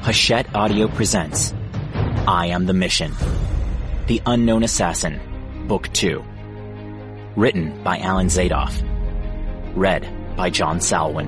Hachette Audio presents I Am the Mission. The Unknown Assassin, Book 2. Written by Alan Zadoff. Read by John Salwin.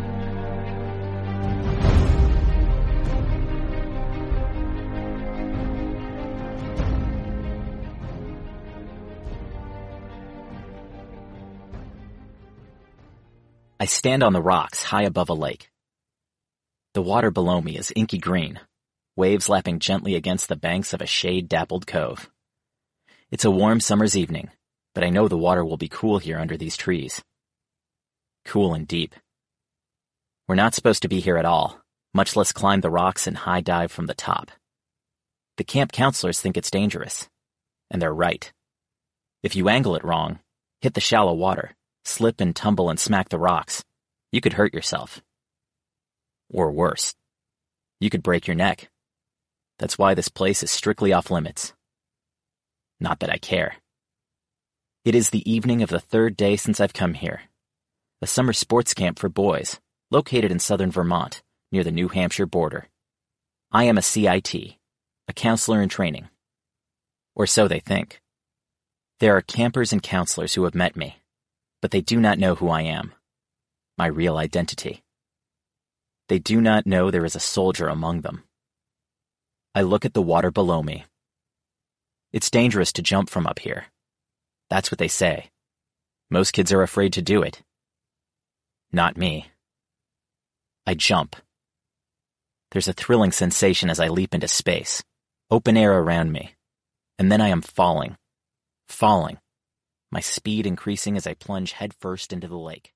I stand on the rocks high above a lake. The water below me is inky green, waves lapping gently against the banks of a shade-dappled cove. It's a warm summer's evening, but I know the water will be cool here under these trees. Cool and deep. We're not supposed to be here at all, much less climb the rocks and high dive from the top. The camp counselors think it's dangerous, and they're right. If you angle it wrong, hit the shallow water, slip and tumble and smack the rocks, you could hurt yourself. Or worse, you could break your neck. That's why this place is strictly off limits. Not that I care. It is the evening of the third day since I've come here. A summer sports camp for boys, located in southern Vermont, near the New Hampshire border. I am a CIT, a counselor in training. Or so they think. There are campers and counselors who have met me, but they do not know who I am, my real identity. They do not know there is a soldier among them. I look at the water below me. It's dangerous to jump from up here. That's what they say. Most kids are afraid to do it. Not me. I jump. There's a thrilling sensation as I leap into space, open air around me, and then I am falling, my speed increasing as I plunge headfirst into the lake.